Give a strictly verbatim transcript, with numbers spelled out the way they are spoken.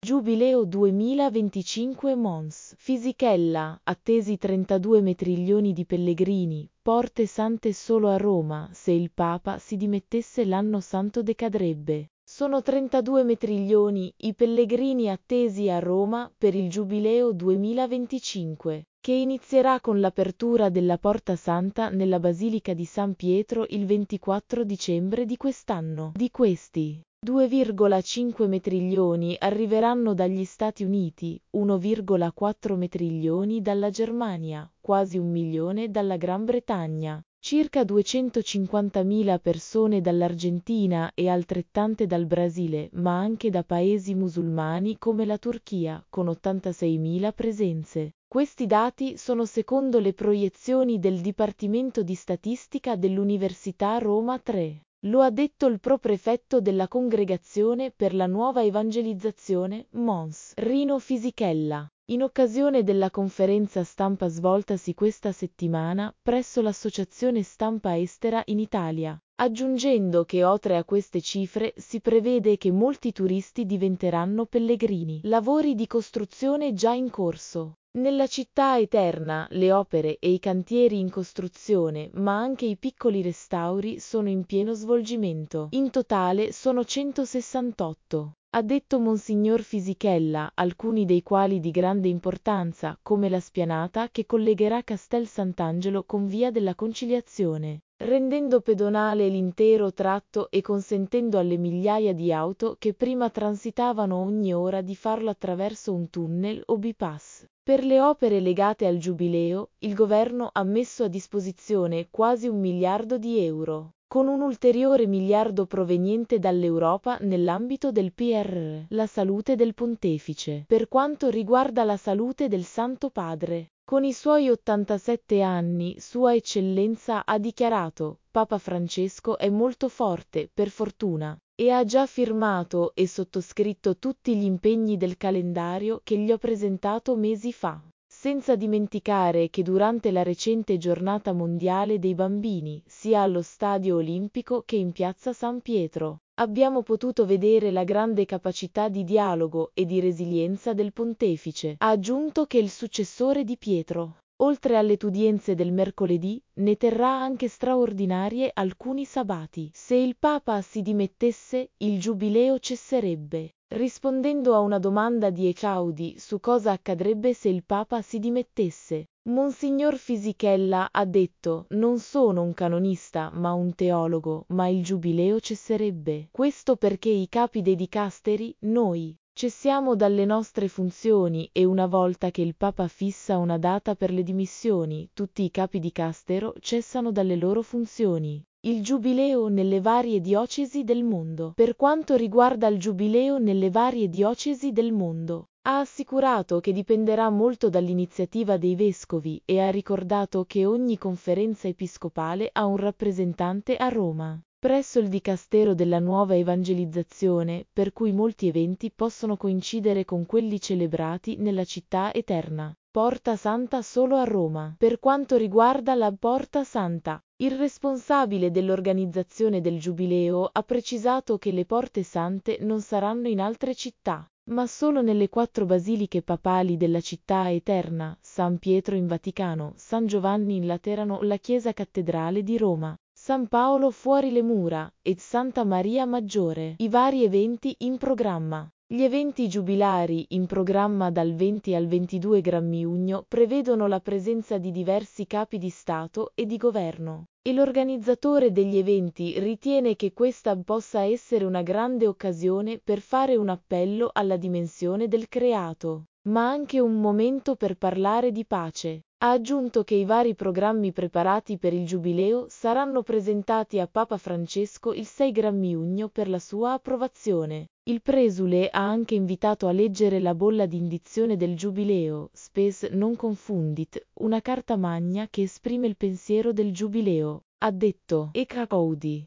Giubileo duemilaventicinque Mons. Fisichella, attesi trentadue metrilioni di pellegrini, porte sante solo a Roma, se il Papa si dimettesse l'anno santo decadrebbe. Sono trentadue metrilioni i pellegrini attesi a Roma per il Giubileo duemilaventicinque, che inizierà con l'apertura della Porta Santa nella Basilica di San Pietro il ventiquattro dicembre di quest'anno. Di questi, due virgola cinque metrilioni arriveranno dagli Stati Uniti, uno virgola quattro metrilioni dalla Germania, quasi un milione dalla Gran Bretagna, circa duecentocinquantamila persone dall'Argentina e altrettante dal Brasile, ma anche da paesi musulmani come la Turchia, con ottantaseimila presenze. Questi dati sono secondo le proiezioni del Dipartimento di Statistica dell'Università Roma tre. Lo ha detto il pro-prefetto della Congregazione per la Nuova Evangelizzazione, Mons. Rino Fisichella, in occasione della conferenza stampa svoltasi questa settimana presso l'Associazione Stampa Estera in Italia, aggiungendo che oltre a queste cifre si prevede che molti turisti diventeranno pellegrini. Lavori di costruzione già in corso. Nella città eterna, le opere e i cantieri in costruzione, ma anche i piccoli restauri sono in pieno svolgimento. In totale sono centosessantotto. Ha detto Monsignor Fisichella, alcuni dei quali di grande importanza, come la spianata che collegherà Castel Sant'Angelo con Via della Conciliazione, rendendo pedonale l'intero tratto e consentendo alle migliaia di auto che prima transitavano ogni ora di farlo attraverso un tunnel o bypass. Per le opere legate al Giubileo, il governo ha messo a disposizione quasi un miliardo di euro, con un ulteriore miliardo proveniente dall'Europa nell'ambito del P R R. La salute del Pontefice. Per quanto riguarda la salute del Santo Padre, con i suoi ottantasette anni, Sua Eccellenza ha dichiarato: Papa Francesco è molto forte, per fortuna, e ha già firmato e sottoscritto tutti gli impegni del calendario che gli ho presentato mesi fa. Senza dimenticare che durante la recente giornata mondiale dei bambini, sia allo Stadio Olimpico che in piazza San Pietro, abbiamo potuto vedere la grande capacità di dialogo e di resilienza del Pontefice. Ha aggiunto che il successore di Pietro, oltre alle udienze del mercoledì, ne terrà anche straordinarie alcuni sabati. Se il Papa si dimettesse, il Giubileo cesserebbe. Rispondendo a una domanda di Echaudi su cosa accadrebbe se il Papa si dimettesse, Monsignor Fisichella ha detto: non sono un canonista ma un teologo, ma il Giubileo cesserebbe. Questo perché i capi dei dicasteri, noi, cessiamo dalle nostre funzioni e una volta che il Papa fissa una data per le dimissioni, tutti i capi dicastero cessano dalle loro funzioni. Il Giubileo nelle varie diocesi del mondo. Per quanto riguarda il Giubileo nelle varie diocesi del mondo, ha assicurato che dipenderà molto dall'iniziativa dei vescovi e ha ricordato che ogni conferenza episcopale ha un rappresentante a Roma, presso il Dicastero della Nuova Evangelizzazione, per cui molti eventi possono coincidere con quelli celebrati nella città eterna. Porta Santa solo a Roma. Per quanto riguarda la Porta Santa, il responsabile dell'organizzazione del Giubileo ha precisato che le Porte Sante non saranno in altre città, ma solo nelle quattro basiliche papali della città eterna: San Pietro in Vaticano, San Giovanni in Laterano, la Chiesa Cattedrale di Roma, San Paolo fuori le mura ed Santa Maria Maggiore. I vari eventi in programma. Gli eventi giubilari in programma dal venti al ventidue giugno prevedono la presenza di diversi capi di Stato e di Governo, e l'organizzatore degli eventi ritiene che questa possa essere una grande occasione per fare un appello alla dimensione del creato, ma anche un momento per parlare di pace. Ha aggiunto che i vari programmi preparati per il Giubileo saranno presentati a Papa Francesco il sei giugno per la sua approvazione. Il presule ha anche invitato a leggere la bolla di indizione del Giubileo, Spes non confundit, una carta magna che esprime il pensiero del Giubileo. Ha detto Echaudi.